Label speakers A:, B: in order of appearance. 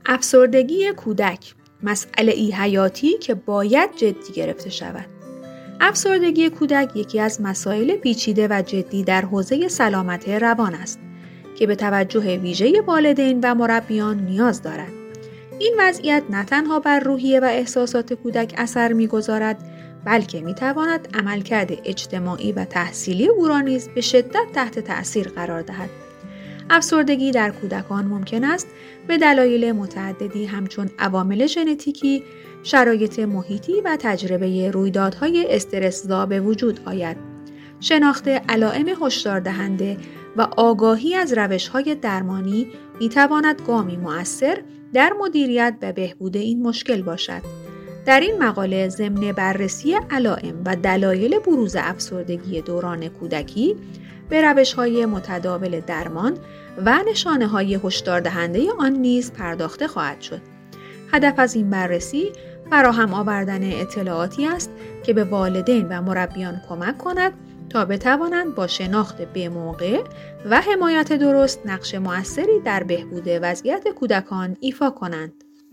A: افسردگی کودک، مسئله‌ای حیاتی که باید جدی گرفته شود. افسردگی کودک یکی از مسائل پیچیده و جدی در حوزه سلامت روان است که به توجه ویژه والدین و مربیان نیاز دارد. این وضعیت نه تنها بر روحیه و احساسات کودک اثر می‌گذارد، بلکه می‌تواند عملکرد اجتماعی و تحصیلی او را نیز به شدت تحت تأثیر قرار دهد. افسردگی در کودکان ممکن است به دلایل متعددی همچون عوامل ژنتیکی، شرایط محیطی و تجربه رویدادهای استرس‌زا به وجود آید. شناخت علائم هشداردهنده و آگاهی از روش‌های درمانی می‌تواند گامی مؤثر در مدیریت و بهبود این مشکل باشد. در این مقاله ضمن بررسی علائم و دلایل بروز افسردگی دوران کودکی به روش‌های متداول درمان و نشانه‌های هشداردهنده آن نیز پرداخته خواهد شد. هدف از این بررسی فراهم آوردن اطلاعاتی است که به والدین و مربیان کمک کند تا بتوانند با شناخت به موقع و حمایت درست نقش مؤثری در بهبود وضعیت کودکان ایفا کنند.